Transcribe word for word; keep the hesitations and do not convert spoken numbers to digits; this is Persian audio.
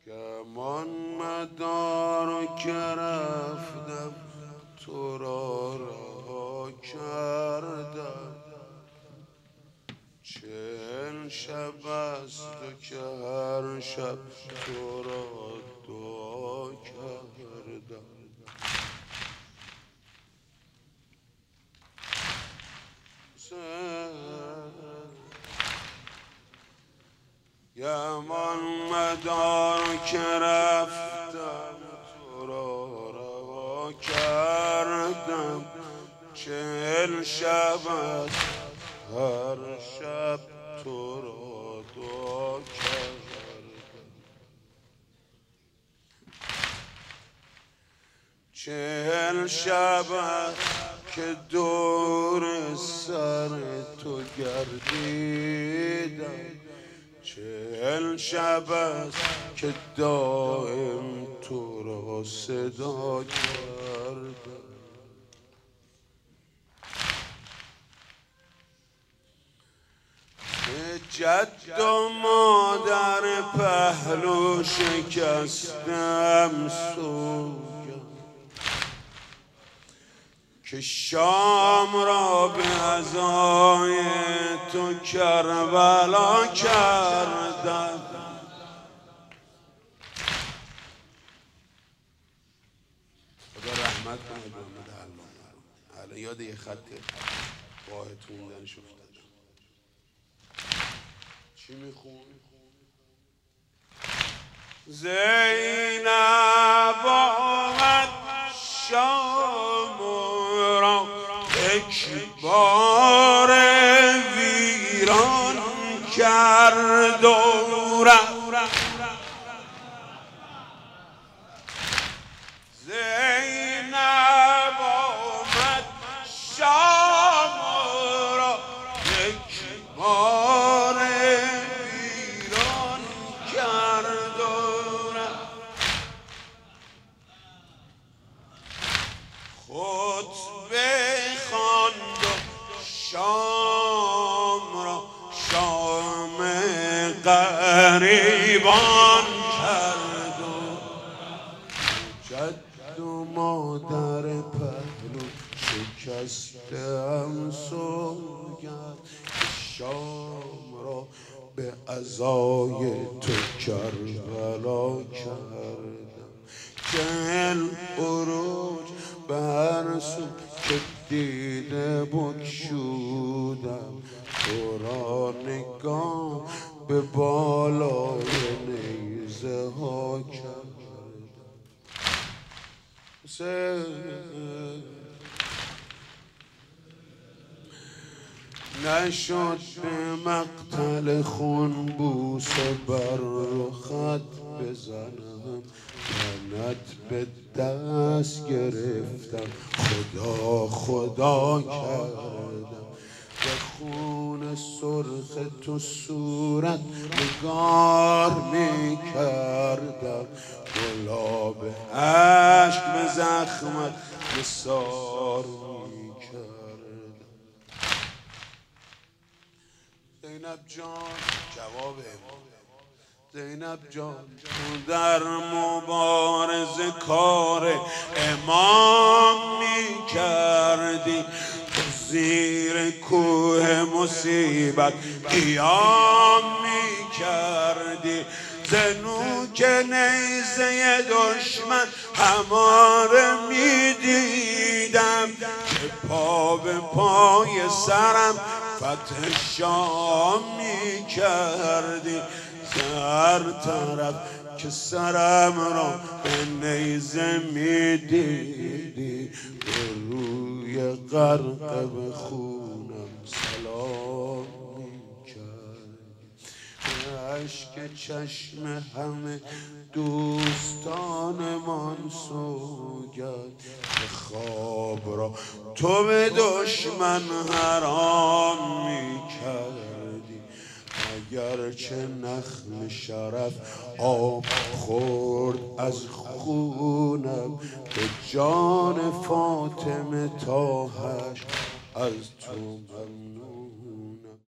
گمان مدار که رفتم تو را رها کردم، چهل شب است و که هر شب تو را دعا کردم. گمان مدار که رفتم تو را رها کردم، چهل شب است هر شب تو را دعا کردم. چهل شب است که دور سر تو گردیدم، چهل شب است که دائم تو را صدا کردم. به جد و مادر پهلو شکستم سوگند که شام را به عزای تو کربلا کردم. خدا رحمت کنه به محمد علام. الان یاد یه خط واحد خوندنش افتادم. چی میخون؟ زینب آمد شام را یک بار ویران کرد و رفت. زینب آمد شام را یک بار ویران کرد و رفت. خطبه خواند و شام را شام غریبان کرد و جد و مادر پهلو شکستم سوگند که شام را به عزای تو کربلا کردم. چهل عروج به هر سو که دیده بگشودم، تو را نگاه به بالای نیزه ها کردم. نشد به مقتل خون بوسه بر رخت بزنم، تنت به دست گرفتم خدا خدا کردم. به خون سرخ تو صورت نگار می کردم، گلاب عشق به زخمت نثار می کردم. زینب جان جواب زینب جان تو در مبارزه کار امام می کردی، تو زیر کوه مصیبت قیام می کردی. ز نوک نیزه دشمن هماره می دیدم که پا به پای سرم فتح شام می کردی. هر طرف که سرم را به نیزه می دیدی، به روی غرق به خونم سلام می کردی. اشک چشم همه دوستانمان سوگند که خواب را تو به دشمن حرام می کردی. اگرچه نخل شرف آب خورد از خونم، به جان فاطمه تا حشر از تو